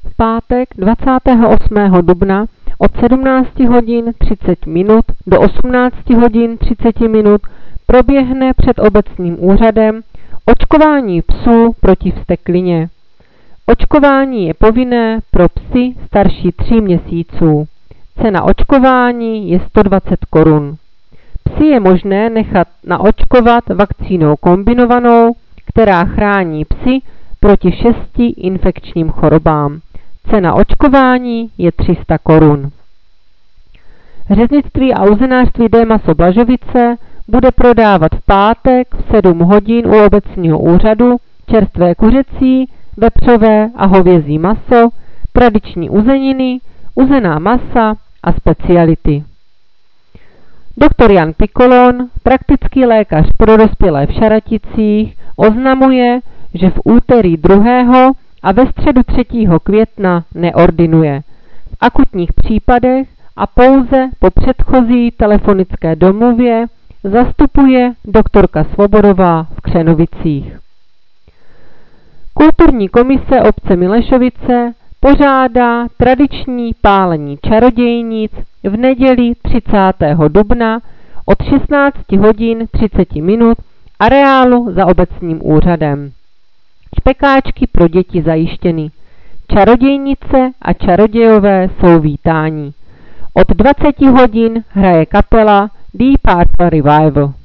V pátek 28. dubna od 17 hodin 30 minut do 18 hodin 30 minut proběhne před obecním úřadem očkování psů proti vzteklině. Očkování je povinné pro psy starší 3 měsíců. Cena očkování je 120 korun. Psy je možné nechat naočkovat vakcínou kombinovanou, která chrání psy proti 6 infekčním chorobám. Cena očkování je 300 korun. Řeznictví a uzenářství D. Maso Blažovice bude prodávat v pátek v 7 hodin u obecního úřadu čerstvé kuřecí, vepřové a hovězí maso, tradiční uzeniny, uzená masa a speciality. Dr. Jan Pikolon, praktický lékař pro dospělé v Šaraticích, oznamuje, že v úterý 2. a ve středu 3. května neordinuje. V akutních případech a pouze po předchozí telefonické domluvě zastupuje doktorka Svobodová v Křenovicích. Kulturní komise obce Milešovice pořádá tradiční pálení čarodějnic v neděli 30. dubna od 16 hodin 30 minut areálu za obecním úřadem. Špekáčky pro děti zajištěny. Čarodějnice a čarodějové jsou vítáni. Od 20 hodin hraje kapela Deep Purple Revival.